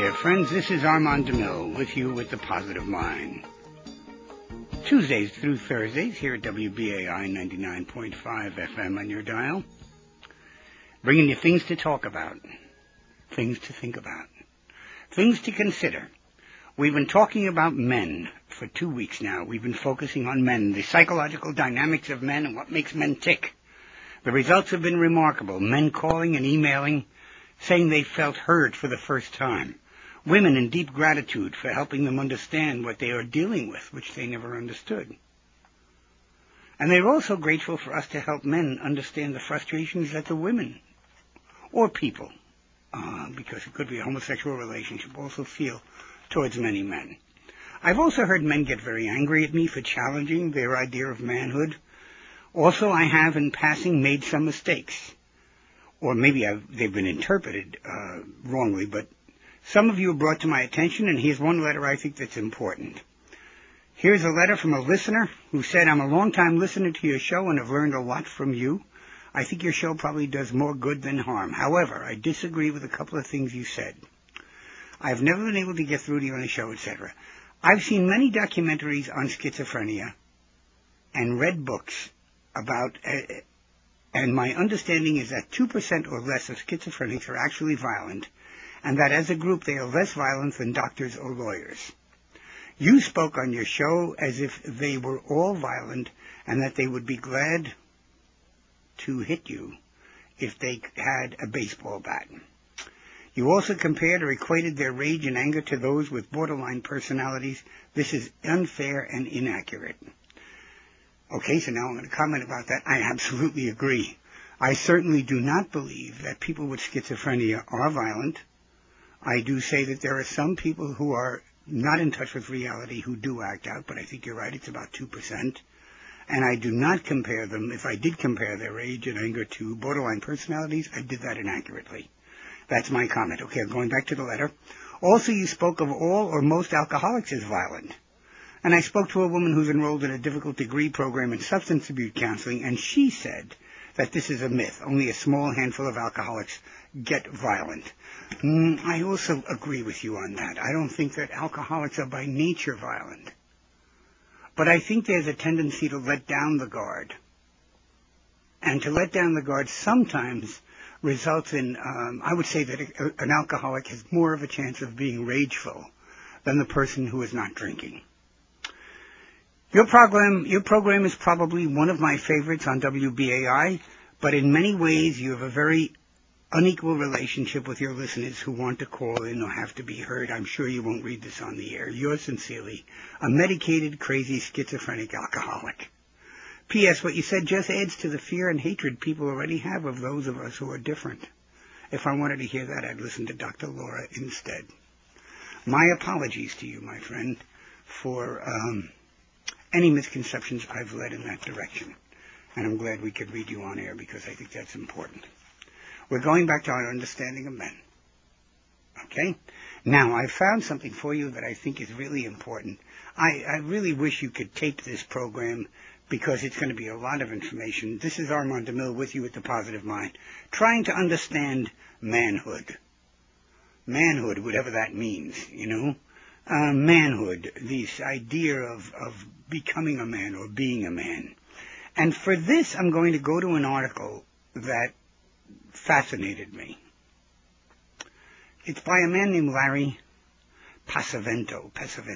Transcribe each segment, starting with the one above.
there, friends. This is Armand DeMille with you with the Positive Mind. Tuesdays through Thursdays here at WBAI 99.5 FM on your dial. Bringing you things to talk about, things to think about, things to consider. We've been talking about men for 2 weeks now. We've been focusing on men, the psychological dynamics of men and what makes men tick. The results have been remarkable. Men calling and emailing, saying they felt heard for the first time. Women in deep gratitude for helping them understand what they are dealing with, which they never understood. And they're also grateful for us to help men understand the frustrations that the women, or people, because it could be a homosexual relationship, also feel towards many men. I've also heard men get very angry at me for challenging their idea of manhood. Also, I have, in passing, made some mistakes. Or maybe they've been interpreted wrongly, but some of you have brought to my attention, and here's one letter I think that's important. Here's a letter from a listener who said, I'm a long-time listener to your show and have learned a lot from you. I think your show probably does more good than harm. However, I disagree with a couple of things you said. I've never been able to get through to you on the show, etc. I've seen many documentaries on schizophrenia and read books about and my understanding is that 2% or less of schizophrenics are actually violent, and that as a group they are less violent than doctors or lawyers. You spoke on your show as if they were all violent and that they would be glad to hit you if they had a baseball bat. You also compared or equated their rage and anger to those with borderline personalities. This is unfair and inaccurate. Okay, so now I'm going to comment about that. I absolutely agree. I certainly do not believe that people with schizophrenia are violent. I do say that there are some people who are not in touch with reality who do act out, but I think you're right, it's about 2%. And I do not compare them. If I did compare their rage and anger to borderline personalities, I did that inaccurately. That's my comment. Okay, I'm going back to the letter. Also, you spoke of all or most alcoholics as violent. And I spoke to a woman who's enrolled in a difficult degree program in substance abuse counseling, and she said that this is a myth. Only a small handful of alcoholics get violent. I also agree with you on that. I don't think that alcoholics are by nature violent. But I think there's a tendency to let down the guard. And to let down the guard sometimes results in, I would say that an alcoholic has more of a chance of being rageful than the person who is not drinking. Your program is probably one of my favorites on WBAI, but in many ways you have a very unequal relationship with your listeners who want to call in or have to be heard. I'm sure you won't read this on the air. Yours sincerely, a medicated, crazy, schizophrenic alcoholic. P.S. What you said just adds to the fear and hatred people already have of those of us who are different. If I wanted to hear that, I'd listen to Dr. Laura instead. My apologies to you, my friend, for any misconceptions I've led in that direction. And I'm glad we could read you on air because I think that's important. We're going back to our understanding of men. Okay? Now, I found something for you that I think is really important. I really wish you could tape this program because it's going to be a lot of information. This is Armand DeMille with you at The Positive Mind, trying to understand manhood. Manhood, whatever that means, you know. Manhood, this idea of becoming a man or being a man. And for this, I'm going to go to an article that fascinated me. It's by a man named Larry Pesavento,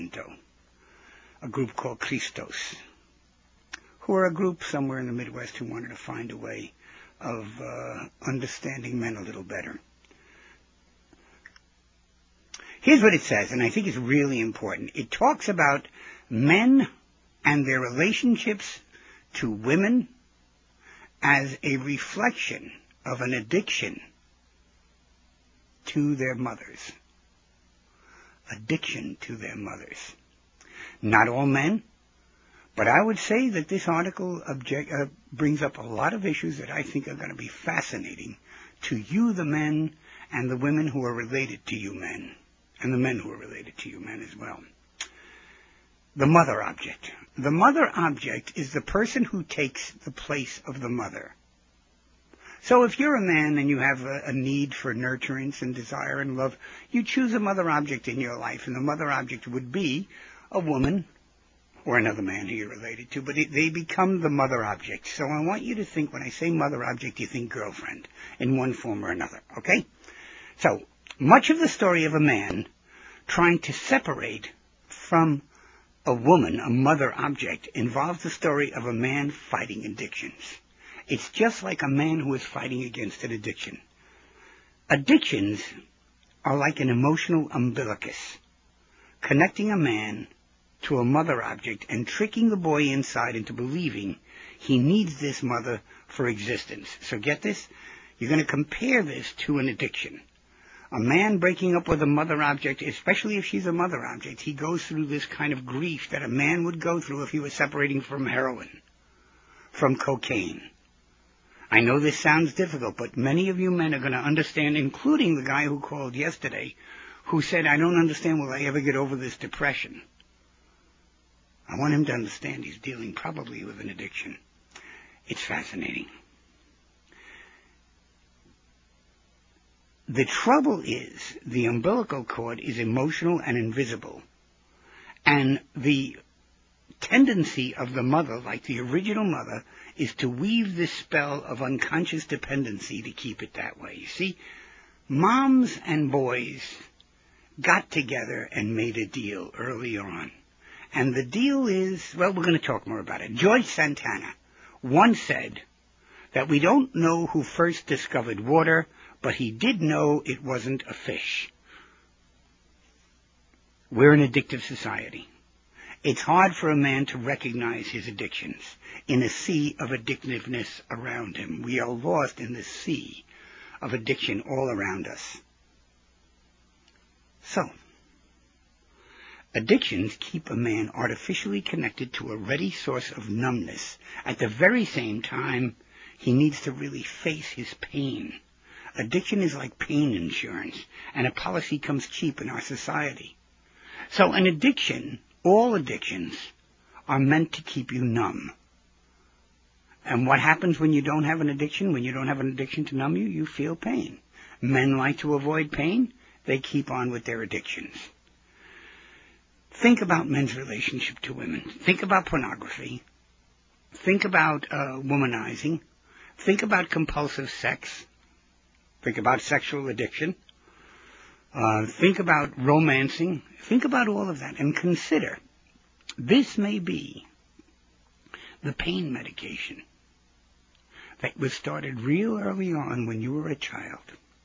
a group called Christos, who are a group somewhere in the Midwest who wanted to find a way of understanding men a little better. Here's what it says, and I think it's really important. It talks about men and their relationships to women as a reflection of an addiction to their mothers. Addiction to their mothers. Not all men, but I would say that this article brings up a lot of issues that I think are going to be fascinating to you, the men, and the women who are related to you men. And the men who are related to you men as well. The mother object. The mother object is the person who takes the place of the mother. So if you're a man and you have a need for nurturance and desire and love, you choose a mother object in your life, and the mother object would be a woman or another man who you're related to, but they become the mother object. So I want you to think, when I say mother object, you think girlfriend in one form or another, okay? So much of the story of a man trying to separate from a woman, a mother object, involves the story of a man fighting addictions. It's just like a man who is fighting against an addiction. Addictions are like an emotional umbilicus, connecting a man to a mother object and tricking the boy inside into believing he needs this mother for existence. So get this? You're going to compare this to an addiction. A man breaking up with a mother object, especially if she's a mother object, he goes through this kind of grief that a man would go through if he was separating from heroin, from cocaine. I know this sounds difficult, but many of you men are going to understand, including the guy who called yesterday, who said, I don't understand, will I ever get over this depression? I want him to understand he's dealing probably with an addiction. It's fascinating. The trouble is, the umbilical cord is emotional and invisible, and the tendency of the mother, like the original mother, is to weave this spell of unconscious dependency to keep it that way. You see, moms and boys got together and made a deal early on. And the deal is, well, we're going to talk more about it. George Santana once said that we don't know who first discovered water, but he did know it wasn't a fish. We're an addictive society. It's hard for a man to recognize his addictions in a sea of addictiveness around him. We are lost in the sea of addiction all around us. So, addictions keep a man artificially connected to a ready source of numbness. At the very same time, he needs to really face his pain. Addiction is like pain insurance, and a policy comes cheap in our society. So an addiction, all addictions, are meant to keep you numb. And what happens when you don't have an addiction? When you don't have an addiction to numb you, you feel pain. Men like to avoid pain. They keep on with their addictions. Think about men's relationship to women. Think about pornography. Think about womanizing. Think about compulsive sex. Think about sexual addiction. Think about romancing. Think about all of that and consider this may be the pain medication that was started real early on when you were a child.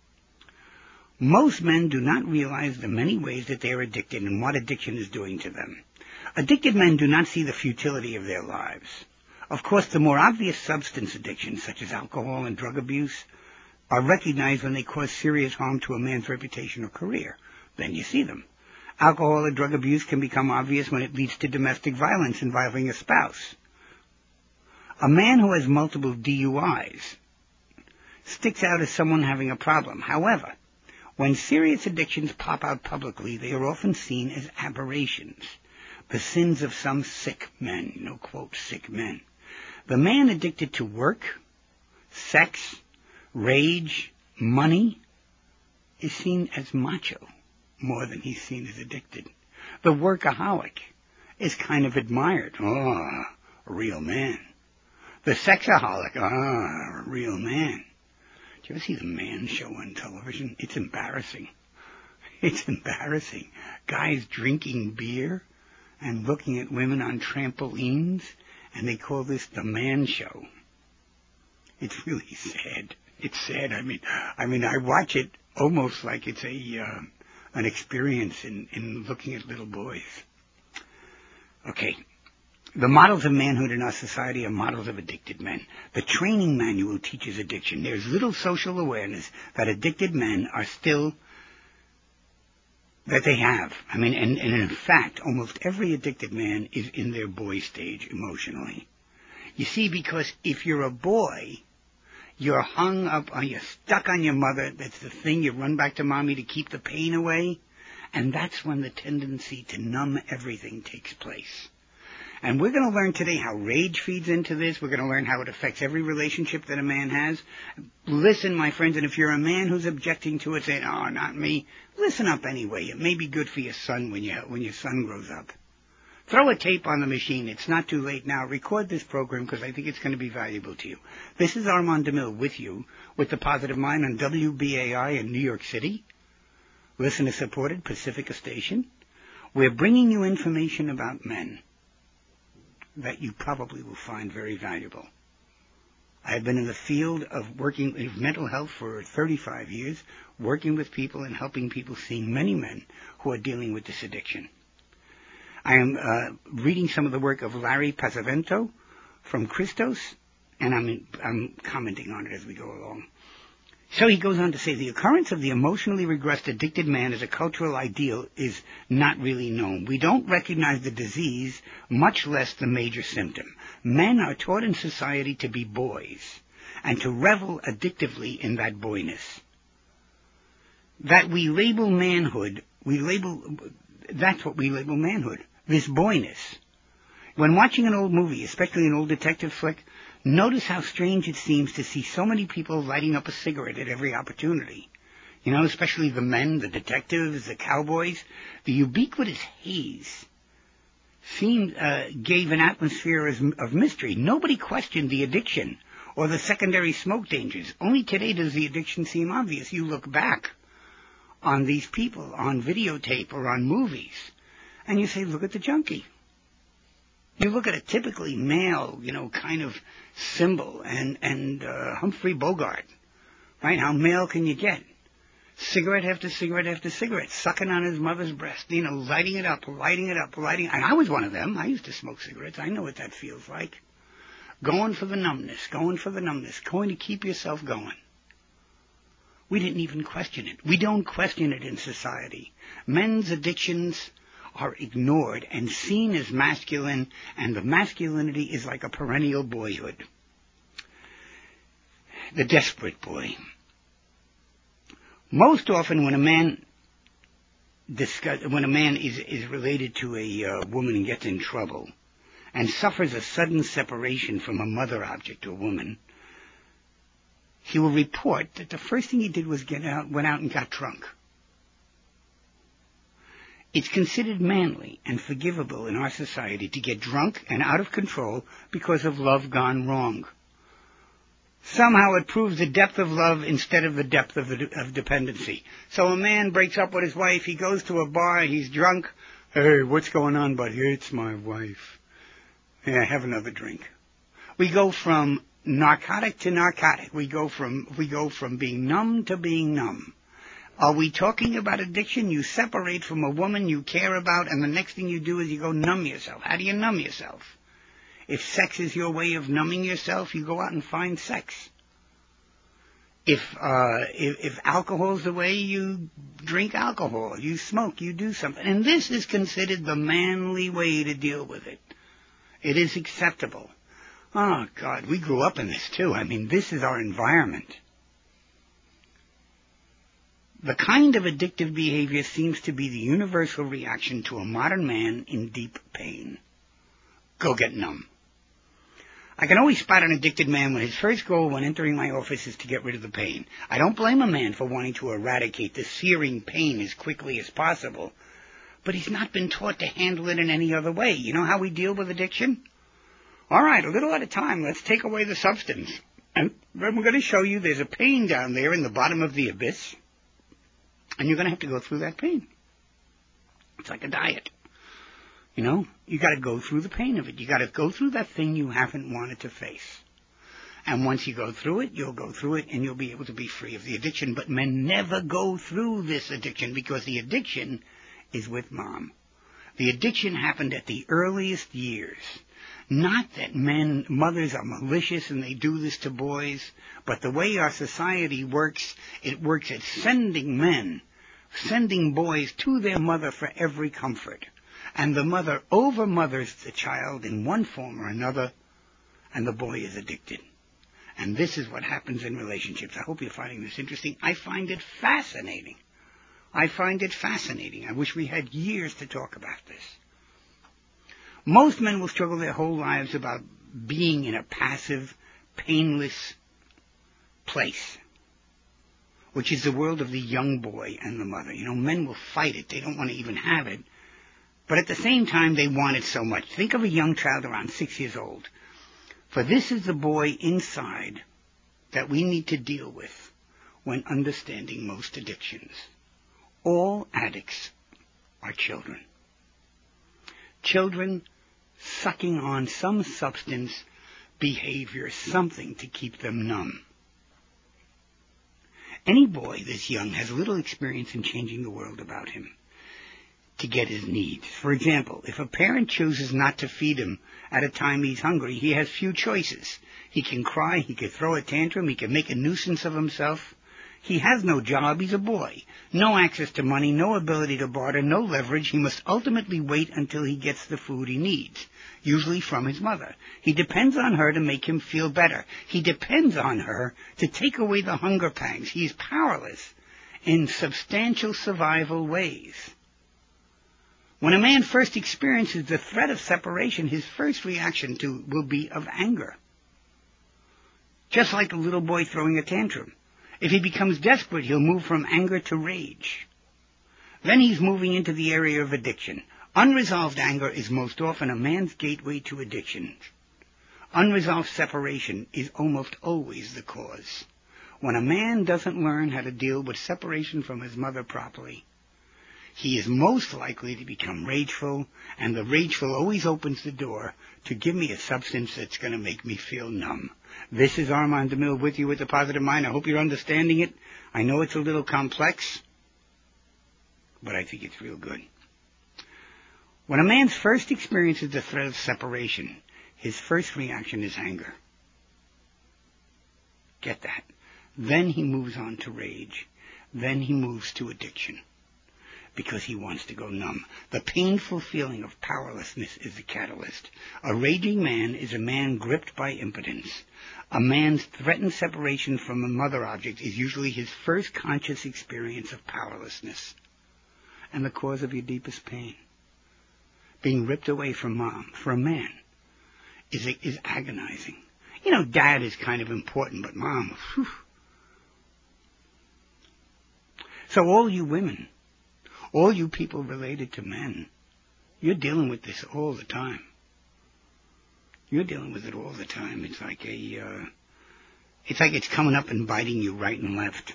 Most men do not realize the many ways that they are addicted and what addiction is doing to them. Addicted men do not see the futility of their lives. Of course, the more obvious substance addictions, such as alcohol and drug abuse, are recognized when they cause serious harm to a man's reputation or career. Then you see them. Alcohol or drug abuse can become obvious when it leads to domestic violence involving a spouse. A man who has multiple DUIs sticks out as someone having a problem. However, when serious addictions pop out publicly, they are often seen as aberrations, the sins of some sick men, quote, sick men. The man addicted to work, sex, rage, money, is seen as macho more than he's seen as addicted. The workaholic is kind of admired. Oh, a real man. The sexaholic, a real man. Do you ever see the Man Show on television? It's embarrassing. It's embarrassing. Guys drinking beer and looking at women on trampolines, and they call this the Man Show. It's really sad. It's sad. I mean, I watch it almost like it's an experience in looking at little boys. Okay. The models of manhood in our society are models of addicted men. The training manual teaches addiction. There's little social awareness that addicted men are still, that they have. I mean, and in fact, almost every addicted man is in their boy stage emotionally. You see, because if you're a boy, you're hung up, you're stuck on your mother. That's the thing. You run back to mommy to keep the pain away. And that's when the tendency to numb everything takes place. And we're going to learn today how rage feeds into this. We're going to learn how it affects every relationship that a man has. Listen, my friends, and if you're a man who's objecting to it, saying, oh, not me, listen up anyway. It may be good for your son when your son grows up. Throw a tape on the machine. It's not too late now. Record this program because I think it's going to be valuable to you. This is Armand DeMille with you with The Positive Mind on WBAI in New York City. Listener-supported Pacifica station. We're bringing you information about men that you probably will find very valuable. I've been in the field of working in mental health for 35 years, working with people and helping people, seeing many men who are dealing with this addiction. I am reading some of the work of Larry Pesavento from Christos, and I'm commenting on it as we go along. So he goes on to say, the occurrence of the emotionally regressed addicted man as a cultural ideal is not really known. We don't recognize the disease, much less the major symptom. Men are taught in society to be boys and to revel addictively in that boyness. That we label manhood, that's what we label manhood, this boyness. When watching an old movie, especially an old detective flick, notice how strange it seems to see so many people lighting up a cigarette at every opportunity. You know, especially the men, the detectives, the cowboys. The ubiquitous haze gave an atmosphere of mystery. Nobody questioned the addiction or the secondary smoke dangers. Only today does the addiction seem obvious. You look back on these people on videotape or on movies, and you say, look at the junkie. You look at a typically male, kind of symbol, and Humphrey Bogart, right? How male can you get? Cigarette after cigarette after cigarette, sucking on his mother's breast, lighting it up. And I was one of them. I used to smoke cigarettes. I know what that feels like. Going for the numbness, going to keep yourself going. We didn't even question it. We don't question it in society. Men's addictions are ignored and seen as masculine, and the masculinity is like a perennial boyhood. The desperate boy. Most often when a man is related to a woman and gets in trouble and suffers a sudden separation from a mother object or woman, he will report that the first thing he did was went out and got drunk. It's considered manly and forgivable in our society to get drunk and out of control because of love gone wrong. Somehow it proves the depth of love instead of the depth of dependency. So a man breaks up with his wife, he goes to a bar, he's drunk. Hey, what's going on, buddy? It's my wife. Yeah, have another drink. We go from narcotic to narcotic. We go from being numb to being numb. Are we talking about addiction? You separate from a woman you care about, and the next thing you do is you go numb yourself. How do you numb yourself? If sex is your way of numbing yourself, you go out and find sex. If alcohol's the way, you drink alcohol, you smoke, you do something. And this is considered the manly way to deal with it. It is acceptable. Oh, God, we grew up in this, too. This is our environment. The kind of addictive behavior seems to be the universal reaction to a modern man in deep pain. Go get numb. I can always spot an addicted man when his first goal when entering my office is to get rid of the pain. I don't blame a man for wanting to eradicate the searing pain as quickly as possible, but he's not been taught to handle it in any other way. You know how we deal with addiction? All right, a little at a time, let's take away the substance. And then we're going to show you there's a pain down there in the bottom of the abyss, and you're going to have to go through that pain. It's like a diet. You got to go through the pain of it. You got to go through that thing you haven't wanted to face. And once you go through it, you'll go through it and you'll be able to be free of the addiction. But men never go through this addiction because the addiction is with mom. The addiction happened at the earliest years. Not that mothers are malicious and they do this to boys, but the way our society works, it works at sending boys to their mother for every comfort. And the mother over-mothers the child in one form or another, and the boy is addicted. And this is what happens in relationships. I hope you're finding this interesting. I find it fascinating. I wish we had years to talk about this. Most men will struggle their whole lives about being in a passive, painless place, which is the world of the young boy and the mother. Men will fight it. They don't want to even have it. But at the same time, they want it so much. Think of a young child around 6 years old. For this is the boy inside that we need to deal with when understanding most addictions. All addicts are children. Children sucking on some substance, behavior, something to keep them numb. Any boy this young has little experience in changing the world about him to get his needs. For example, if a parent chooses not to feed him at a time he's hungry, he has few choices. He can cry, he can throw a tantrum, he can make a nuisance of himself. He has no job, he's a boy. No access to money, no ability to barter, no leverage. He must ultimately wait until he gets the food he needs, usually from his mother. He depends on her to make him feel better. He depends on her to take away the hunger pangs. He is powerless in substantial survival ways. When a man first experiences the threat of separation, his first reaction will be of anger. Just like a little boy throwing a tantrum. If he becomes desperate, he'll move from anger to rage. Then he's moving into the area of addiction. Unresolved anger is most often a man's gateway to addiction. Unresolved separation is almost always the cause. When a man doesn't learn how to deal with separation from his mother properly, he is most likely to become rageful, and the rageful always opens the door to give me a substance that's going to make me feel numb. This is Armand DeMille with you with the Positive Mind. I hope you're understanding it. I know it's a little complex, but I think it's real good. When a man first experiences the threat of separation, his first reaction is anger. Get that. Then he moves on to rage. Then he moves to addiction, because he wants to go numb. The painful feeling of powerlessness is the catalyst. A raging man is a man gripped by impotence. A man's threatened separation from a mother object is usually his first conscious experience of powerlessness and the cause of your deepest pain. Being ripped away from mom, for a man, is agonizing. Dad is kind of important, but mom, whew. So all you women, all you people related to men, you're dealing with this all the time. You're dealing with it all the time. It's like it's coming up and biting you right and left.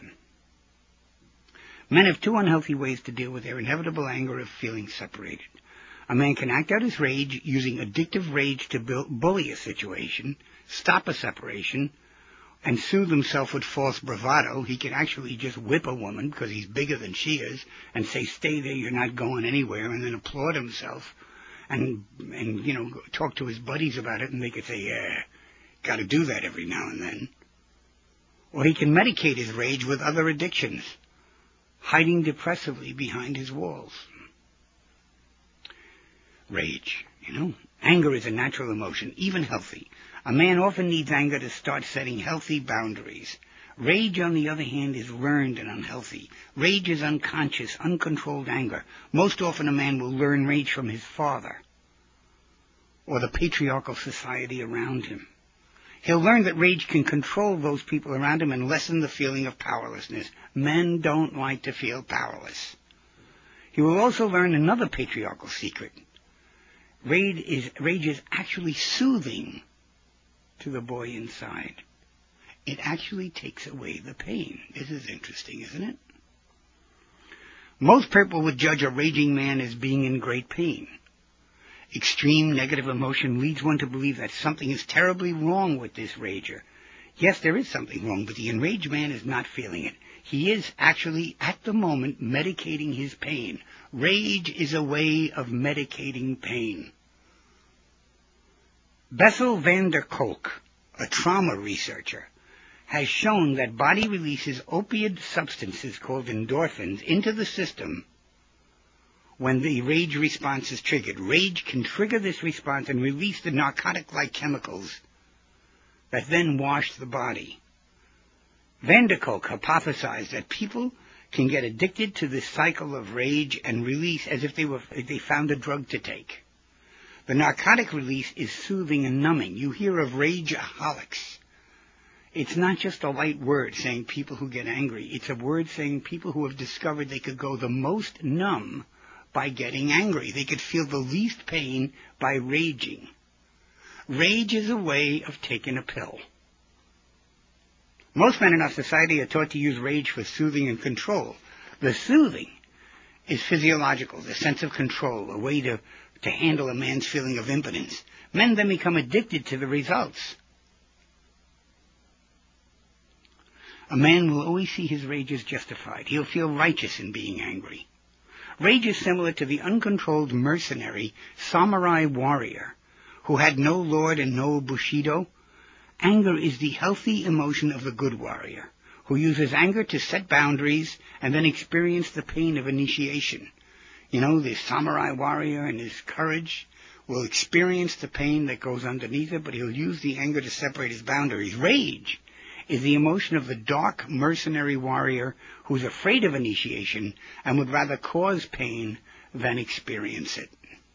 Men have two unhealthy ways to deal with their inevitable anger of feeling separated. A man can act out his rage using addictive rage to bully a situation, stop a separation, and soothe himself with false bravado. He can actually just whip a woman because he's bigger than she is and say, stay there, you're not going anywhere, and then applaud himself and talk to his buddies about it, and they could say, yeah, got to do that every now and then. Or he can medicate his rage with other addictions, hiding depressively behind his walls. Rage, anger is a natural emotion, even healthy. A man often needs anger to start setting healthy boundaries. Rage, on the other hand, is learned and unhealthy. Rage is unconscious, uncontrolled anger. Most often a man will learn rage from his father or the patriarchal society around him. He'll learn that rage can control those people around him and lessen the feeling of powerlessness. Men don't like to feel powerless. He will also learn another patriarchal secret. Rage is actually soothing to the boy inside. It actually takes away the pain. This is interesting, isn't it? Most people would judge a raging man as being in great pain. Extreme negative emotion leads one to believe that something is terribly wrong with this rager. Yes, there is something wrong, but the enraged man is not feeling it. He is actually, at the moment, medicating his pain. Rage is a way of medicating pain. Bessel van der Kolk, a trauma researcher, has shown that body releases opioid substances called endorphins into the system when the rage response is triggered. Rage can trigger this response and release the narcotic-like chemicals that then wash the body. Van der Kolk hypothesized that people can get addicted to this cycle of rage and release as if they found a drug to take. The narcotic release is soothing and numbing. You hear of rageaholics. It's not just a light word saying people who get angry. It's a word saying people who have discovered they could go the most numb by getting angry. They could feel the least pain by raging. Rage is a way of taking a pill. Most men in our society are taught to use rage for soothing and control. The soothing is physiological, the sense of control, a way to handle a man's feeling of impotence. Men then become addicted to the results. A man will always see his rage as justified. He'll feel righteous in being angry. Rage is similar to the uncontrolled mercenary samurai warrior who had no lord and no bushido. Anger is the healthy emotion of the good warrior, who uses anger to set boundaries and then experience the pain of initiation. You know, the samurai warrior and his courage will experience the pain that goes underneath it, but he'll use the anger to separate his boundaries. Rage is the emotion of the dark mercenary warrior who's afraid of initiation and would rather cause pain than experience it.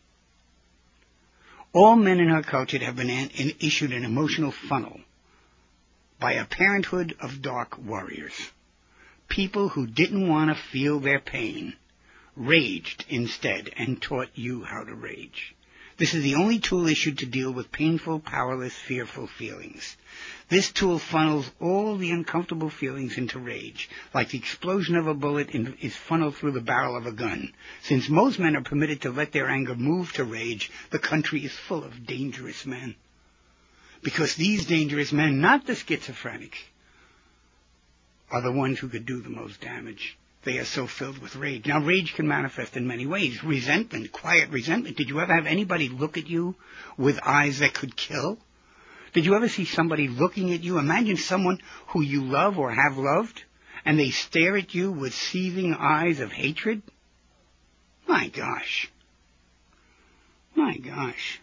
All men in our culture have been issued an emotional funnel by a parenthood of dark warriors. People who didn't want to feel their pain raged instead and taught you how to rage. This is the only tool issued to deal with painful, powerless, fearful feelings. This tool funnels all the uncomfortable feelings into rage, like the explosion of a bullet is funneled through the barrel of a gun. Since most men are permitted to let their anger move to rage, the country is full of dangerous men. Because these dangerous men, not the schizophrenics, are the ones who could do the most damage. They are so filled with rage. Now, rage can manifest in many ways. Resentment, quiet resentment. Did you ever have anybody look at you with eyes that could kill? Did you ever see somebody looking at you? Imagine someone who you love or have loved, and they stare at you with seething eyes of hatred? My gosh. My gosh.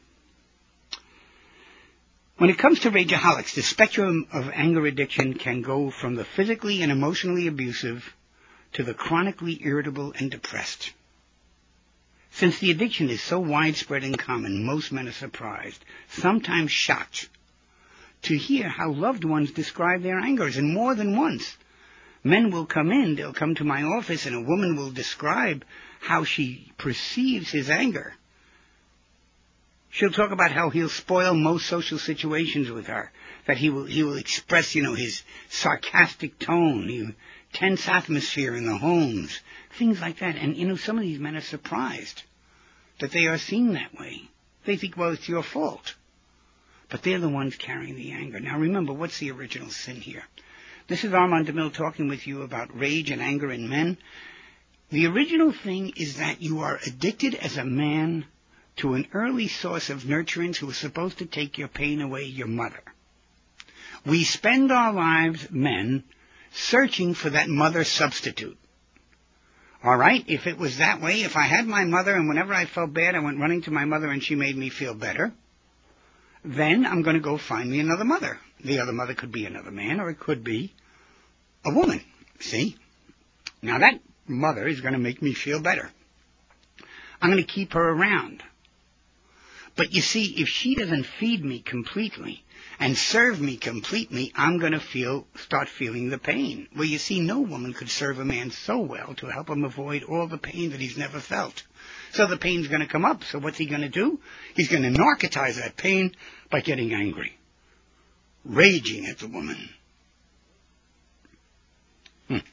When it comes to rageaholics, the spectrum of anger addiction can go from the physically and emotionally abusive to the chronically irritable and depressed. Since the addiction is so widespread and common, most men are surprised, sometimes shocked, to hear how loved ones describe their angers, and more than once. Men will come in, they'll come to my office, and a woman will describe how she perceives his anger. She'll talk about how he'll spoil most social situations with her, that he will express, his sarcastic tone, tense atmosphere in the homes, things like that. And, some of these men are surprised that they are seen that way. They think, well, it's your fault. But they're the ones carrying the anger. Now, remember, what's the original sin here? This is Armand DeMille talking with you about rage and anger in men. The original thing is that you are addicted as a man to an early source of nurturance who was supposed to take your pain away, your mother. We spend our lives, men, searching for that mother substitute. All right? If it was that way, if I had my mother and whenever I felt bad, I went running to my mother and she made me feel better, then I'm going to go find me another mother. The other mother could be another man or it could be a woman. See? Now that mother is going to make me feel better. I'm going to keep her around. But you see, if she doesn't feed me completely and serve me completely, I'm going to start feeling the pain. Well, you see, no woman could serve a man so well to help him avoid all the pain that he's never felt. So the pain's going to come up. So what's he going to do? He's going to narcotize that pain by getting angry, raging at the woman. It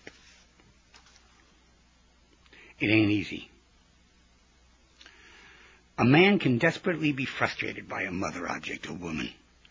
ain't easy. A man can desperately be frustrated by a mother object, a woman.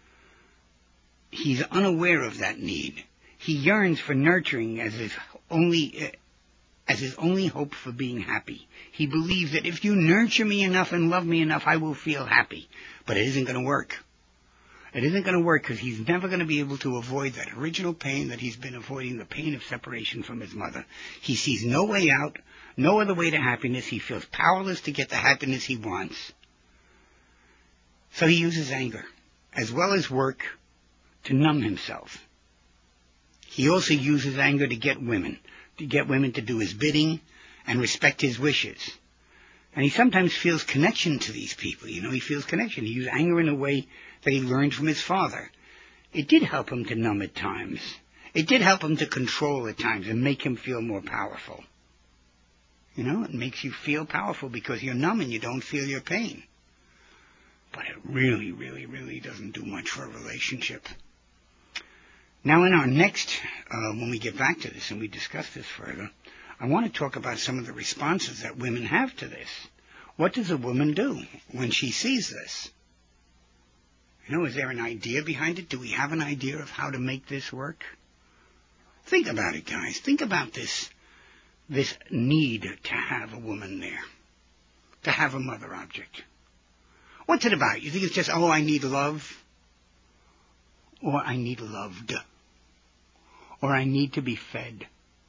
He's unaware of that need. He yearns for nurturing as his only hope for being happy. He believes that if you nurture me enough and love me enough, I will feel happy. But it isn't going to work. It isn't going to work because he's never going to be able to avoid that original pain that he's been avoiding, the pain of separation from his mother. He sees no way out, no other way to happiness. He feels powerless to get the happiness he wants. So he uses anger, as well as work, to numb himself. He also uses anger to get women to do his bidding and respect his wishes. And he sometimes feels connection to these people. He feels connection. He used anger in a way that he learned from his father. It did help him to numb at times. It did help him to control at times and make him feel more powerful. It makes you feel powerful because you're numb and you don't feel your pain. But it really, really, really doesn't do much for a relationship. Now in our next, when we get back to this and we discuss this further, I want to talk about some of the responses that women have to this. What does a woman do when she sees this? Is there an idea behind it? Do we have an idea of how to make this work? Think about it, guys. Think about this need to have a woman there, to have a mother object. What's it about? You think it's just, I need love? Or I need loved? Or I need to be fed?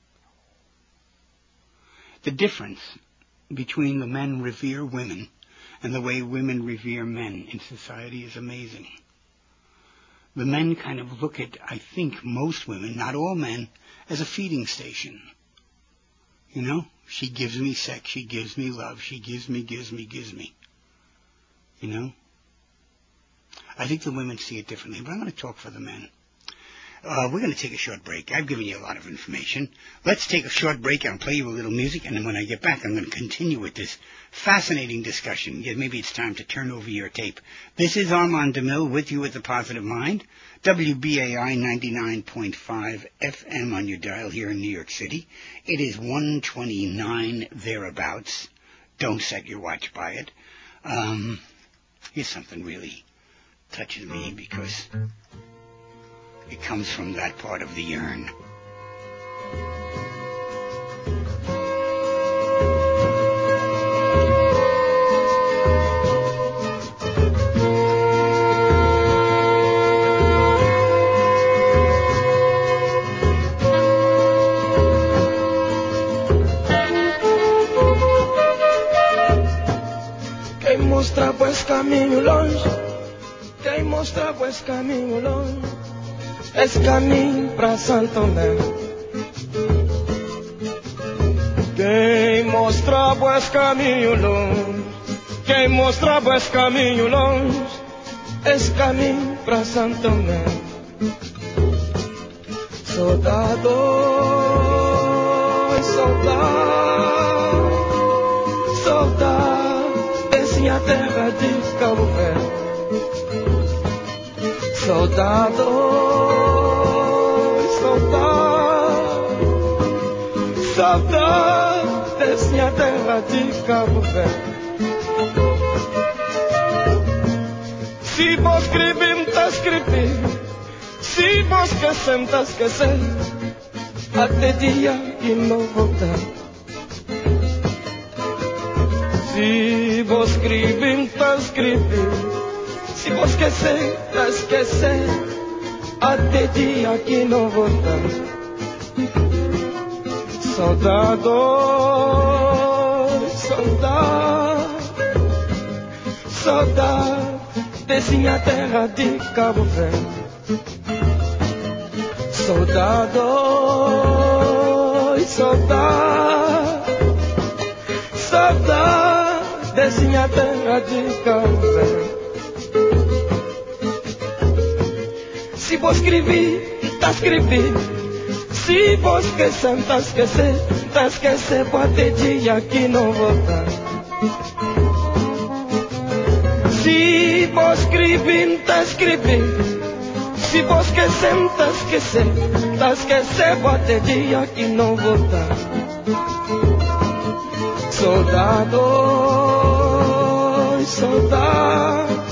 The difference between the men revere women and the way women revere men in society is amazing. The men kind of look at, I think, most women, not all men, as a feeding station. She gives me sex, she gives me love, she gives me. I think the women see it differently, but I'm going to talk for the men. We're going to take a short break. I've given you a lot of information. Let's take a short break. I'll play you a little music, and then when I get back, I'm going to continue with this fascinating discussion. Yeah, maybe it's time to turn over your tape. This is Armand DeMille with you with The Positive Mind, WBAI 99.5 FM on your dial here in New York City. It is 1:29 thereabouts. Don't set your watch by it. Here's something really touches me because it comes from that part of the yearn. Quem mostrava esse caminho longe, quem mostrava esse caminho longe, esse caminho pra Santo Tomé. Quem mostrava esse caminho longe, quem mostrava esse caminho longe, esse caminho pra Santo Tomé. Soldado, soldado, soldado, desce a terra de Cabo Verde. Soldado, saudade desse minha terra de Cabo Verde. Se vos escrever, tá escrever. Se vos esquecer, tá esquecer. Até dia que não voltar. Se vos escrever, tá escrever. Se vos esquecer, tá esquecer. Até dia que não voltar. Soldado, soldado, saudade desse minha terra de Cabo Verde. Soldado, soldado, saudade desse minha terra de Cabo Verde. Se vou escrever, tá escrevendo. Se vou esquecer, tá esquecer. Tá esquecer, pode dia que não voltar. Se vou escrever, tá escrevendo. Se vou esquecer, tá esquecer. Tá esquecer, pode dia que não voltar. Soldado, soldado,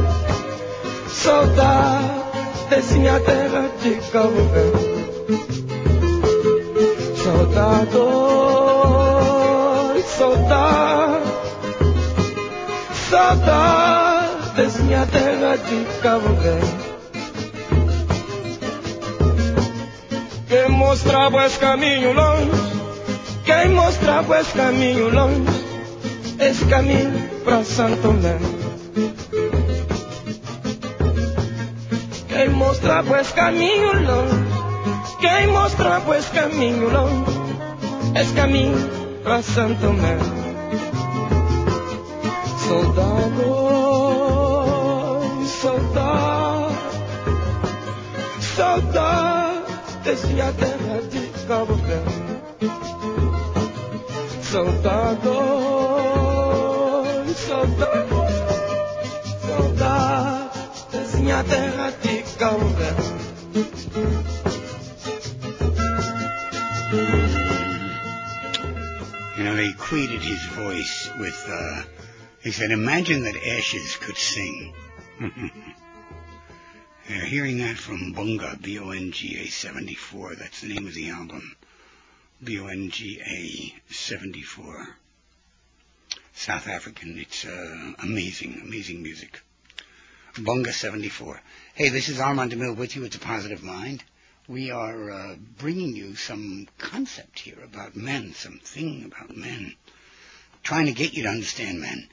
soldado desse minha terra de Cabo Verde. Soldado, soldado, saudade desse minha terra de Cabo Verde. Quem mostrava esse caminho longe, quem mostrava esse caminho longe, esse caminho pra Santo Tomé. Quem mostrava esse caminho longe, quem mostrava esse caminho longe, esse caminho pra Santo Tomé. Soldado, saudade, saudades minha terra de Cabo Verde. Saudade, saudade, saudades minha terra de Cabo Verde. You know, they equated his voice with, they said, imagine that ashes could sing. Hearing that from Bonga, B-O-N-G-A 74, that's the name of the album. B-O-N-G-A 74. South African, it's amazing, amazing music. Bonga 74. Hey, this is Armand DeMille with you at The Positive Mind. We are bringing you some concept here about men, something about men, trying to get you to understand men.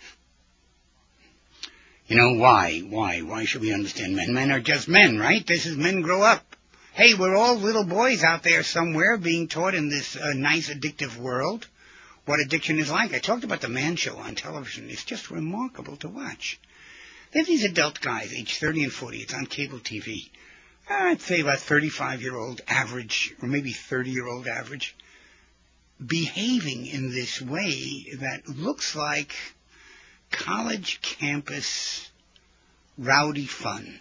You know, why? Why should we understand men? Men are just men, right? This is men grow up. Hey, we're all little boys out there somewhere being taught in this nice, addictive world what addiction is like. I talked about the Man Show on television. It's just remarkable to watch. There's these adult guys, age 30 and 40. It's on cable TV. I'd say about 35-year-old average, or maybe 30-year-old average, behaving in this way that looks like college campus rowdy fun.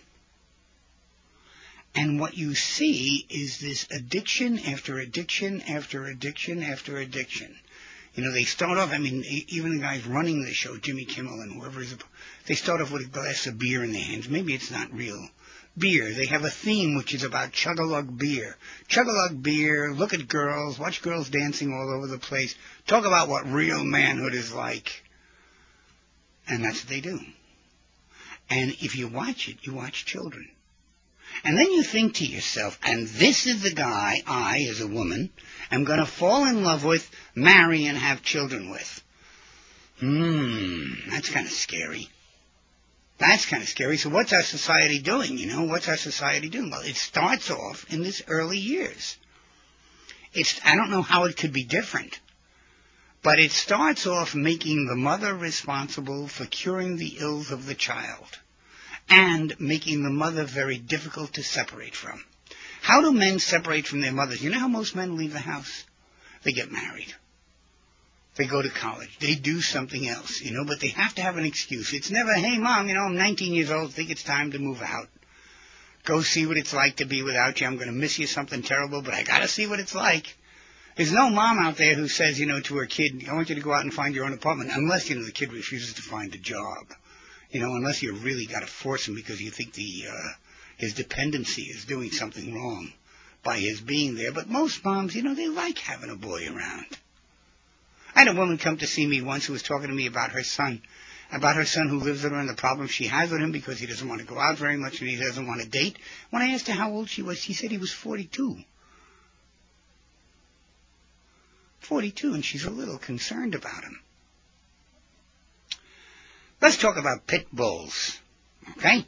And what you see is this addiction after addiction after addiction after addiction. You know, they start off, I mean, even the guys running the show, Jimmy Kimmel and whoever is, they start off with a glass of beer in their hands. Maybe it's not real beer. They have a theme which is about chug-a-lug beer. Chug-a-lug beer, look at girls, watch girls dancing all over the place, talk about what real manhood is like. And that's what they do. And if you watch it, you watch children. And then you think to yourself, and this is the guy I, as a woman, am going to fall in love with, marry, and have children with. That's kind of scary. That's kind of scary. So what's our society doing, you know? What's our society doing? Well, it starts off in this early years. I don't know how it could be different. But it starts off making the mother responsible for curing the ills of the child and making the mother very difficult to separate from. How do men separate from their mothers? You know how most men leave the house? They get married. They go to college. They do something else, you know, but they have to have an excuse. It's never, hey, Mom, you know, I'm 19 years old. I think it's time to move out. Go see what it's like to be without you. I'm going to miss you something terrible, but I got to see what it's like. There's no mom out there who says, you know, to her kid, I want you to go out and find your own apartment, unless, you know, the kid refuses to find a job. You know, unless you really got to force him because you think his dependency is doing something wrong by his being there. But most moms, you know, they like having a boy around. I had a woman come to see me once who was talking to me about her son who lives with her and the problems she has with him because he doesn't want to go out very much and he doesn't want to date. When I asked her how old she was, she said he was 42. 42, and she's a little concerned about him. Let's talk about pit bulls, okay?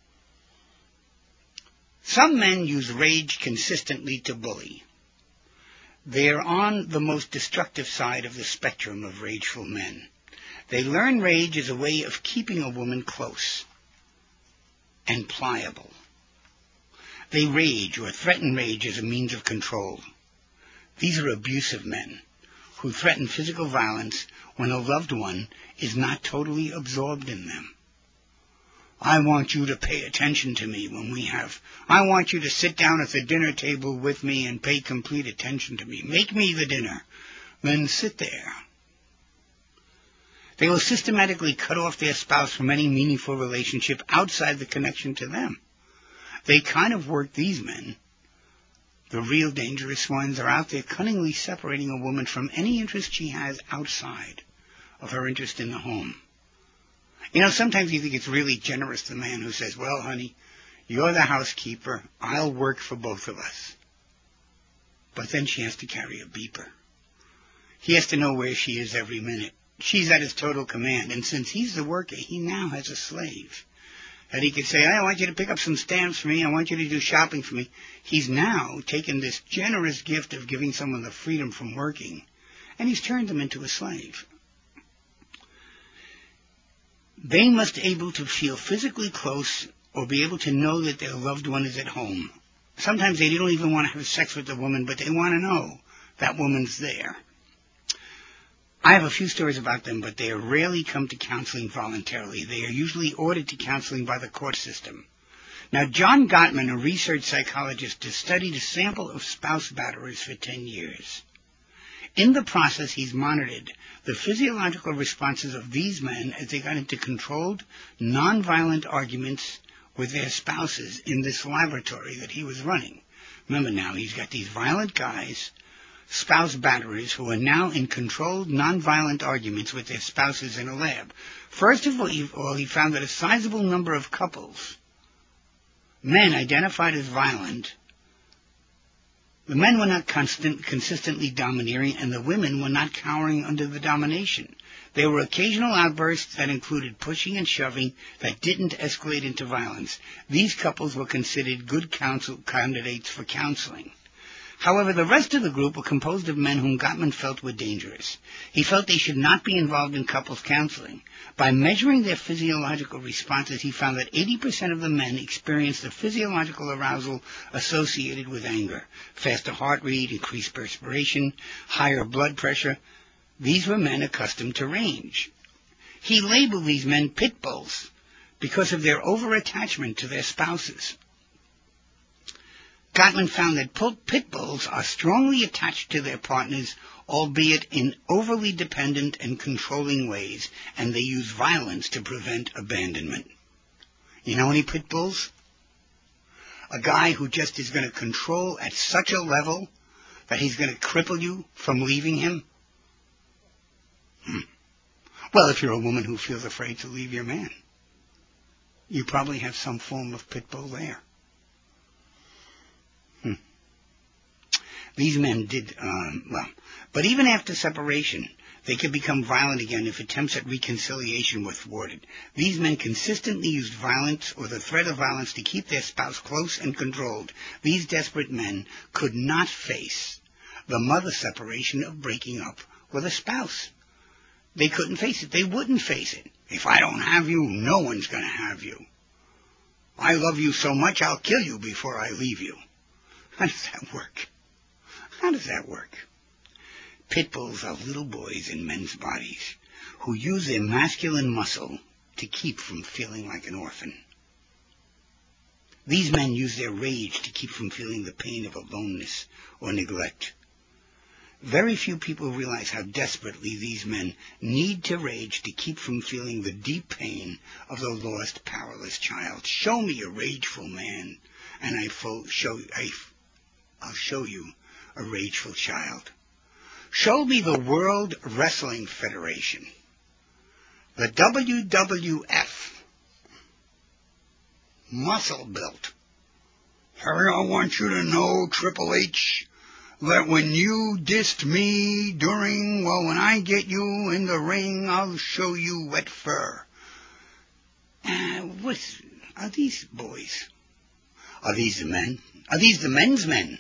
Some men use rage consistently to bully. They are on the most destructive side of the spectrum of rageful men. They learn rage as a way of keeping a woman close and pliable. They rage or threaten rage as a means of control. These are abusive men who threaten physical violence when a loved one is not totally absorbed in them. I want you to pay attention to me I want you to sit down at the dinner table with me and pay complete attention to me. Make me the dinner. Then sit there. They will systematically cut off their spouse from any meaningful relationship outside the connection to them. They kind of work these men. The real dangerous ones are out there cunningly separating a woman from any interest she has outside of her interest in the home. You know, sometimes you think it's really generous, the man who says, well, honey, you're the housekeeper. I'll work for both of us. But then she has to carry a beeper. He has to know where she is every minute. She's at his total command. And since he's the worker, he now has a slave. And he could say, I want you to pick up some stamps for me. I want you to do shopping for me. He's now taken this generous gift of giving someone the freedom from working, and he's turned them into a slave. They must be able to feel physically close or be able to know that their loved one is at home. Sometimes they don't even want to have sex with the woman, but they want to know that woman's there. I have a few stories about them, but they rarely come to counseling voluntarily. They are usually ordered to counseling by the court system. Now, John Gottman, a research psychologist, has studied a sample of spouse batterers for 10 years. In the process, he's monitored the physiological responses of these men as they got into controlled, nonviolent arguments with their spouses in this laboratory that he was running. Remember now, he's got these violent guys, spouse batterers, who are now in controlled, nonviolent arguments with their spouses in a lab. First of all, he found that a sizable number of couples, men identified as violent, the men were not consistently domineering, and the women were not cowering under the domination. There were occasional outbursts that included pushing and shoving that didn't escalate into violence. These couples were considered good candidates for counseling. However, the rest of the group were composed of men whom Gottman felt were dangerous. He felt they should not be involved in couples counseling. By measuring their physiological responses, he found that 80% of the men experienced the physiological arousal associated with anger. Faster heart rate, increased perspiration, higher blood pressure. These were men accustomed to range. He labeled these men pit bulls because of their over-attachment to their spouses. Gottman found that pit bulls are strongly attached to their partners, albeit in overly dependent and controlling ways, and they use violence to prevent abandonment. You know any pit bulls? A guy who just is going to control at such a level that he's going to cripple you from leaving him? Well, if you're a woman who feels afraid to leave your man, you probably have some form of pit bull there. These men did, but even after separation, they could become violent again if attempts at reconciliation were thwarted. These men consistently used violence or the threat of violence to keep their spouse close and controlled. These desperate men could not face the mother separation of breaking up with a spouse. They couldn't face it. They wouldn't face it. If I don't have you, no one's going to have you. I love you so much, I'll kill you before I leave you. How does that work? How does that work? Pit bulls are little boys in men's bodies who use their masculine muscle to keep from feeling like an orphan. These men use their rage to keep from feeling the pain of aloneness or neglect. Very few people realize how desperately these men need to rage to keep from feeling the deep pain of the lost, powerless child. Show me a rageful man, and I'll show you a rageful child. Show me the World Wrestling Federation, the WWF, muscle built. Harry, I want you to know, Triple H, that when you dissed me when I get you in the ring, I'll show you wet fur. What are these boys? Are these the men? Are these the men's men?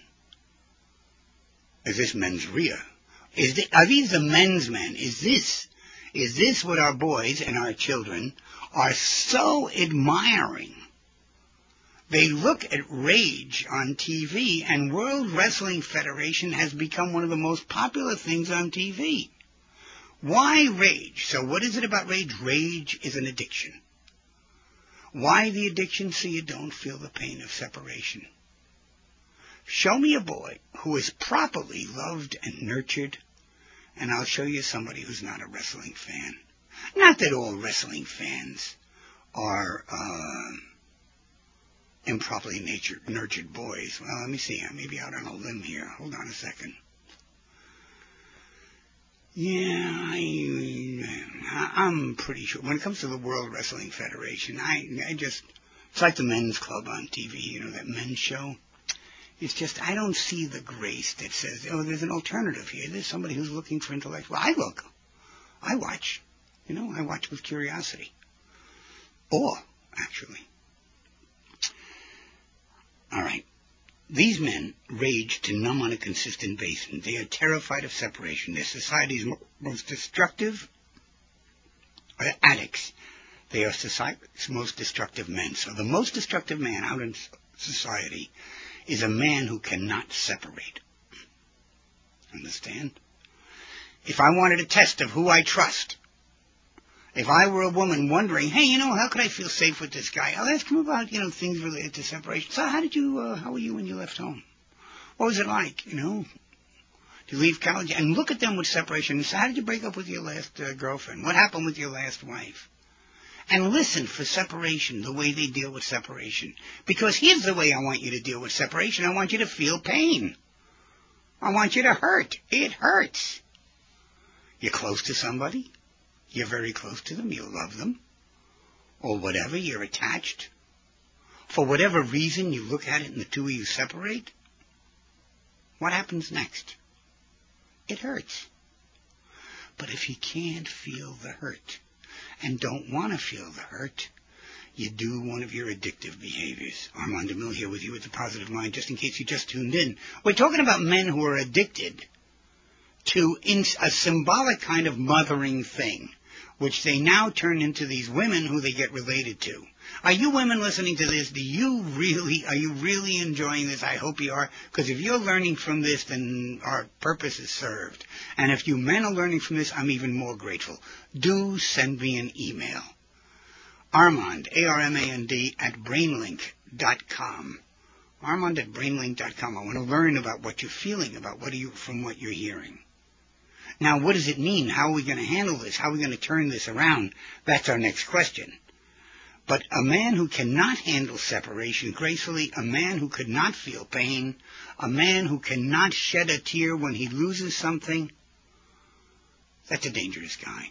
Is this mens rea? Are these the men's men? Is this what our boys and our children are so admiring? They look at rage on TV, and World Wrestling Federation has become one of the most popular things on TV. Why rage? So what is it about rage? Rage is an addiction. Why the addiction? So you don't feel the pain of separation. Show me a boy who is properly loved and nurtured, and I'll show you somebody who's not a wrestling fan. Not that all wrestling fans are improperly nurtured boys. Well, let me see. I may be out on a limb here. Hold on a second. Yeah, I'm pretty sure. When it comes to the World Wrestling Federation, it's like the men's club on TV, that men's show. It's just, I don't see the grace that says, oh, there's an alternative here. There's somebody who's looking for intellectual. I watch. I watch with curiosity. Awe, actually. All right. These men rage to numb on a consistent basis. They are terrified of separation. Their society's most destructive are addicts. They are society's most destructive men. So the most destructive man out in society is a man who cannot separate. Understand? If I wanted a test of who I trust, if I were a woman wondering, hey, how could I feel safe with this guy? I'll ask him about, things related to separation. So how were you when you left home? What was it like, Did you leave college? And look at them with separation. So how did you break up with your last girlfriend? What happened with your last wife? And listen for separation, the way they deal with separation. Because here's the way I want you to deal with separation. I want you to feel pain. I want you to hurt. It hurts. You're close to somebody. You're very close to them. You love them. Or whatever. You're attached. For whatever reason, you look at it and the two of you separate. What happens next? It hurts. But if you can't feel the hurt and don't want to feel the hurt, you do one of your addictive behaviors. Armand DeMille here with you with the Positive Mind, just in case you just tuned in. We're talking about men who are addicted to a symbolic kind of mothering thing, which they now turn into these women who they get related to. Are you women listening to this? Are you really enjoying this? I hope you are, because if you're learning from this, then our purpose is served. And if you men are learning from this, I'm even more grateful. Do send me an email. Armand, ARMAND, @brainlink.com. Armand at brainlink.com. I want to learn about what you're feeling, from what you're hearing. Now, what does it mean? How are we going to handle this? How are we going to turn this around? That's our next question. But a man who cannot handle separation gracefully, a man who could not feel pain, a man who cannot shed a tear when he loses something, that's a dangerous guy.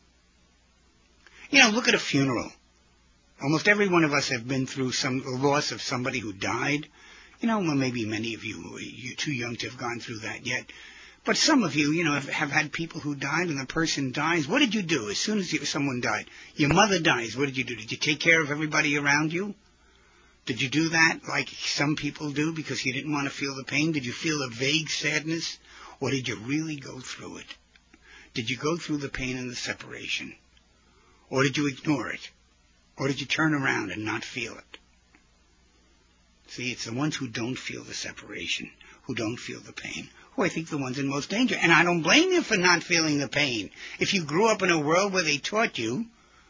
Look at a funeral. Almost every one of us have been through the loss of somebody who died. Well, maybe many of you're too young to have gone through that yet. But some of you, have had people who died, and the person dies. What did you do as soon as someone died? Your mother dies. What did you do? Did you take care of everybody around you? Did you do that like some people do because you didn't want to feel the pain? Did you feel a vague sadness? Or did you really go through it? Did you go through the pain and the separation? Or did you ignore it? Or did you turn around and not feel it? See, it's the ones who don't feel the separation, who don't feel the pain, who I think the ones in most danger. And I don't blame you for not feeling the pain. If you grew up in a world where they taught you,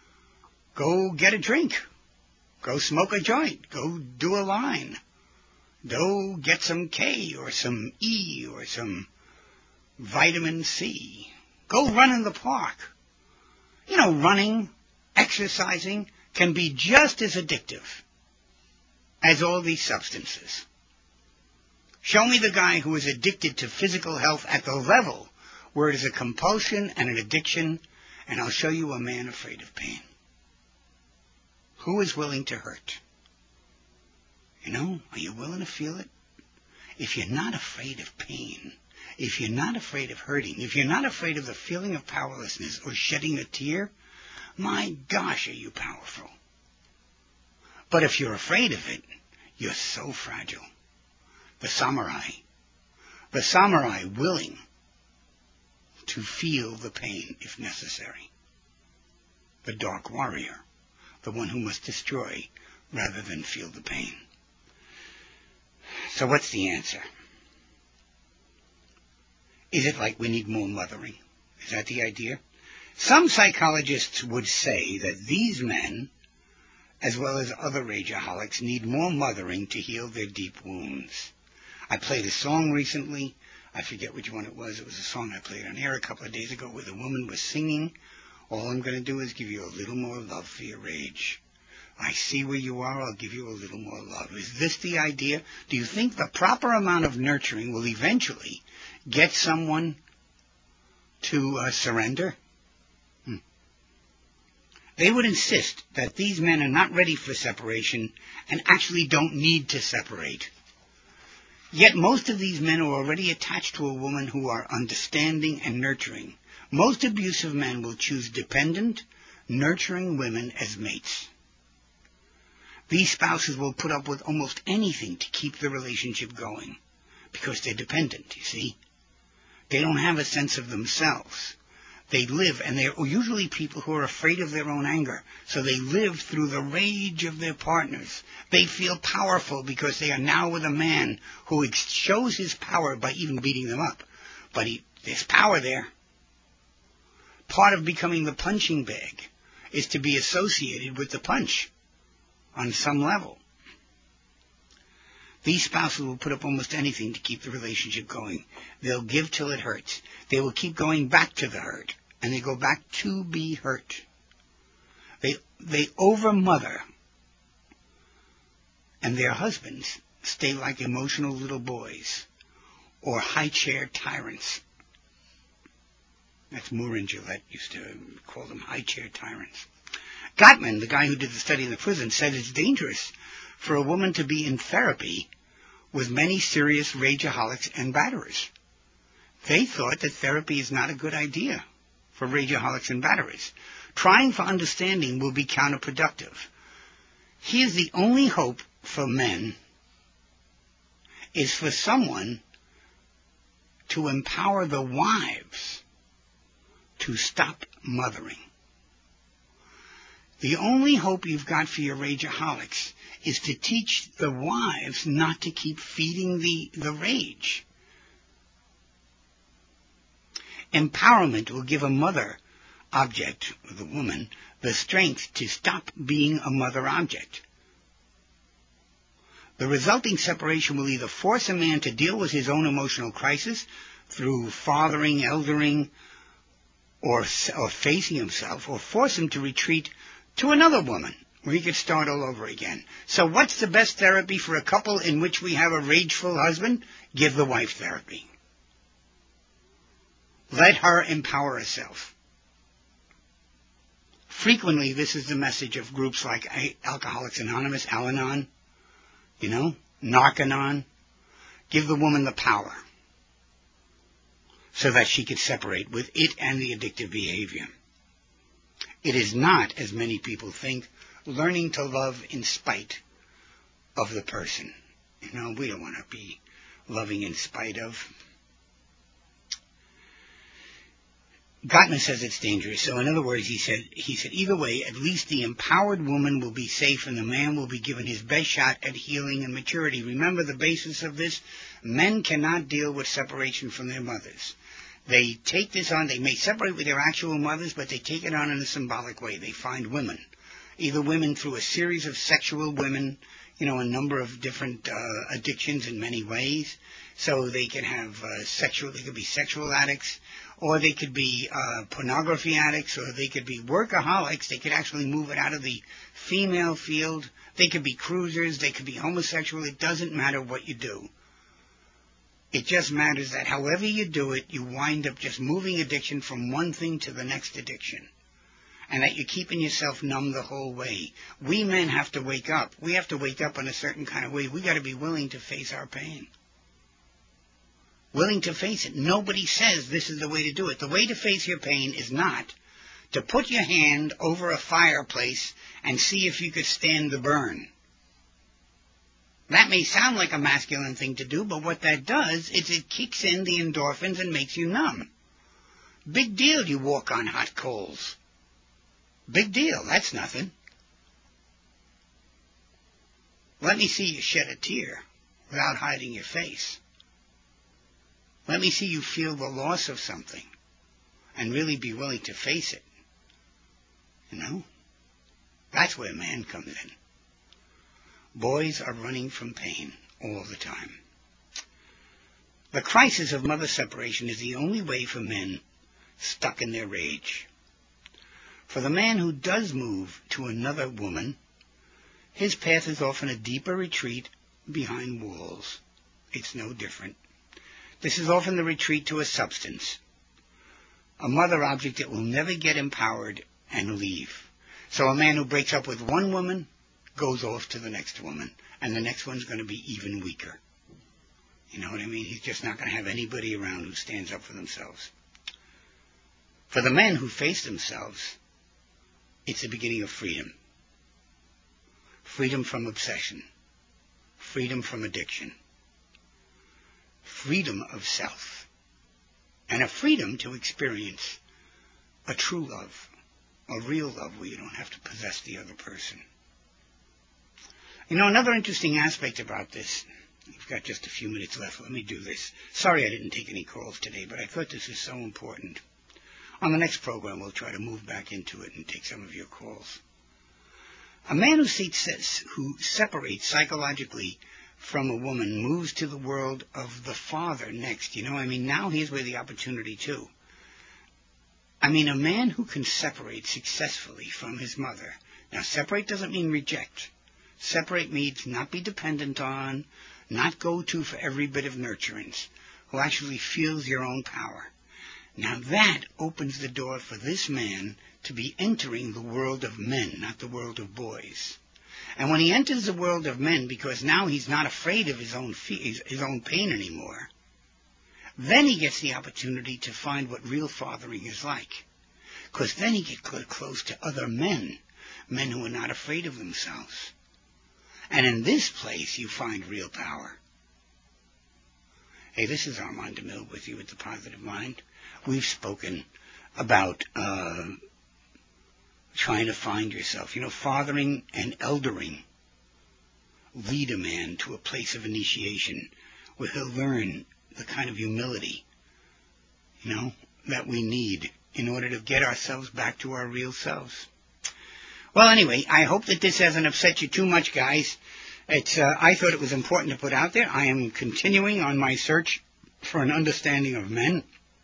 go get a drink, go smoke a joint, go do a line, go get some K or some E or some vitamin C, go run in the park. Running, exercising can be just as addictive as all these substances. Show me the guy who is addicted to physical health at the level where it is a compulsion and an addiction, and I'll show you a man afraid of pain. Who is willing to hurt? Are you willing to feel it? If you're not afraid of pain, if you're not afraid of hurting, if you're not afraid of the feeling of powerlessness or shedding a tear, my gosh, are you powerful. But if you're afraid of it, you're so fragile. The samurai willing to feel the pain if necessary. The dark warrior, the one who must destroy rather than feel the pain. So what's the answer? Is it like we need more mothering? Is that the idea? Some psychologists would say that these men, as well as other rageaholics, need more mothering to heal their deep wounds. I played a song recently. I forget which one it was. It was a song I played on air a couple of days ago where the woman was singing, "All I'm going to do is give you a little more love for your rage. I see where you are. I'll give you a little more love." Is this the idea? Do you think the proper amount of nurturing will eventually get someone to surrender? They would insist that these men are not ready for separation and actually don't need to separate. Yet most of these men are already attached to a woman who are understanding and nurturing. Most abusive men will choose dependent, nurturing women as mates. These spouses will put up with almost anything to keep the relationship going because they're dependent, you see. They don't have a sense of themselves. They live, and they're usually people who are afraid of their own anger. So they live through the rage of their partners. They feel powerful because they are now with a man who shows his power by even beating them up. But there's power there. Part of becoming the punching bag is to be associated with the punch on some level. These spouses will put up almost anything to keep the relationship going. They'll give till it hurts. They will keep going back to the hurt, and they go back to be hurt. They over-mother, and their husbands stay like emotional little boys or high-chair tyrants. That's Moore and Gillette used to call them high-chair tyrants. Gottman, the guy who did the study in the prison, said it's dangerous for a woman to be in therapy with many serious rageaholics and batterers. They thought that therapy is not a good idea for rageaholics and batterers. Trying for understanding will be counterproductive. Here's the only hope for men is for someone to empower the wives to stop mothering. The only hope you've got for your rageaholics is to teach the wives not to keep feeding the rage. Empowerment will give a mother object, the woman, the strength to stop being a mother object. The resulting separation will either force a man to deal with his own emotional crisis through fathering, eldering, or facing himself, or force him to retreat to another woman where he could start all over again. So what's the best therapy for a couple in which we have a rageful husband? Give the wife therapy. Let her empower herself. Frequently, this is the message of groups like Alcoholics Anonymous, Al-Anon, Narc-Anon. Give the woman the power so that she could separate with it and the addictive behavior. It is not, as many people think, learning to love in spite of the person. We don't want to be loving in spite of. Gottman says it's dangerous. So in other words, he said, either way, at least the empowered woman will be safe and the man will be given his best shot at healing and maturity. Remember the basis of this? Men cannot deal with separation from their mothers. They take this on. They may separate with their actual mothers, but they take it on in a symbolic way. They find women, either women through a series of sexual women, a number of different addictions in many ways. So they can have they could be sexual addicts, or they could be pornography addicts, or they could be workaholics. They could actually move it out of the female field. They could be cruisers. They could be homosexual. It doesn't matter what you do. It just matters that however you do it, you wind up just moving addiction from one thing to the next addiction. And that you're keeping yourself numb the whole way. We men have to wake up. We have to wake up in a certain kind of way. We got to be willing to face our pain. Willing to face it. Nobody says this is the way to do it. The way to face your pain is not to put your hand over a fireplace and see if you could stand the burn. That may sound like a masculine thing to do, but what that does is it kicks in the endorphins and makes you numb. Big deal you walk on hot coals. Big deal. That's nothing. Let me see you shed a tear without hiding your face. Let me see you feel the loss of something and really be willing to face it. That's where man comes in. Boys are running from pain all the time. The crisis of mother separation is the only way for men stuck in their rage. For the man who does move to another woman, his path is often a deeper retreat behind walls. It's no different. This is often the retreat to a substance, a mother object that will never get empowered and leave. So a man who breaks up with one woman goes off to the next woman, and the next one's going to be even weaker. You know what I mean? He's just not going to have anybody around who stands up for themselves. For the men who face themselves, it's the beginning of freedom. Freedom from obsession. Freedom from addiction. Freedom of self. And a freedom to experience a true love, a real love where you don't have to possess the other person. You know, another interesting aspect about this, we've got just a few minutes left. Let me do this. Sorry I didn't take any calls today, but I thought this was so important. On the next program, we'll try to move back into it and take some of your calls. A man who separates psychologically from a woman moves to the world of the father next. You know, I mean, now here's where the opportunity, too. I mean, a man who can separate successfully from his mother. Now, separate doesn't mean reject. Separate means not be dependent on, not go to for every bit of nurturance, who actually feels your own power. Now that opens the door for this man to be entering the world of men, not the world of boys. And when he enters the world of men, because now he's not afraid of his own pain anymore, then he gets the opportunity to find what real fathering is like. Because then he gets close to other men who are not afraid of themselves. And in this place, you find real power. Hey, this is Armand DeMille with you at The Positive Mind. We've spoken about trying to find yourself. You know, fathering and eldering lead a man to a place of initiation where he'll learn the kind of humility, you know, that we need in order to get ourselves back to our real selves. Well, anyway, I hope that this hasn't upset you too much, guys. I thought it was important to put out there. I am continuing on my search for an understanding of men.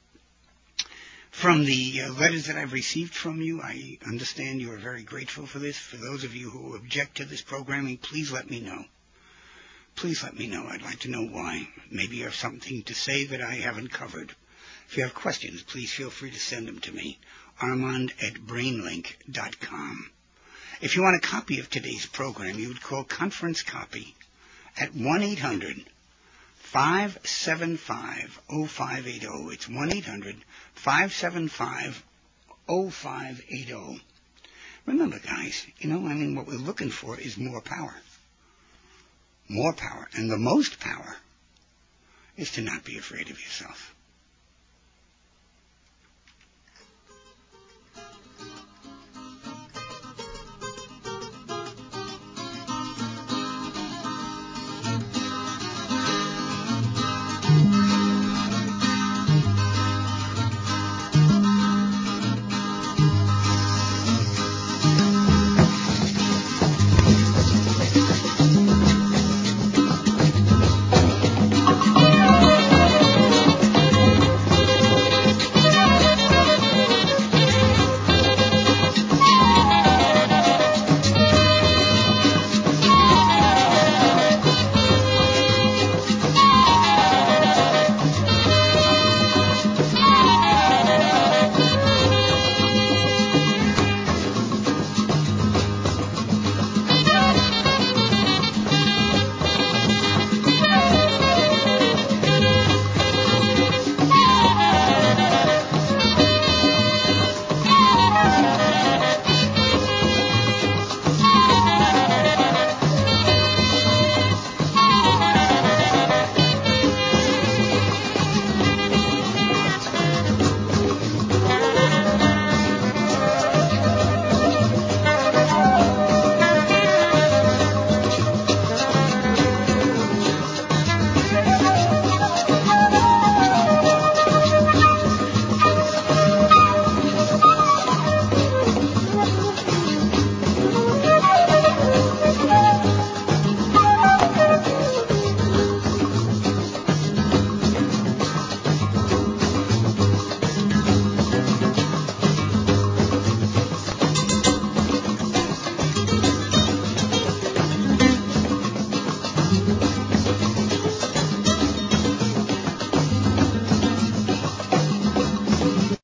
From the letters that I've received from you, I understand you are very grateful for this. For those of you who object to this programming, please let me know. Please let me know. I'd like to know why. Maybe you have something to say that I haven't covered. If you have questions, please feel free to send them to me, armand@brainlink.com. If you want a copy of today's program, you would call Conference Copy at 1-800-575-0580. It's 1-800-575-0580. Remember, guys, you know, I mean, what we're looking for is more power. More power. And the most power is to not be afraid of yourself.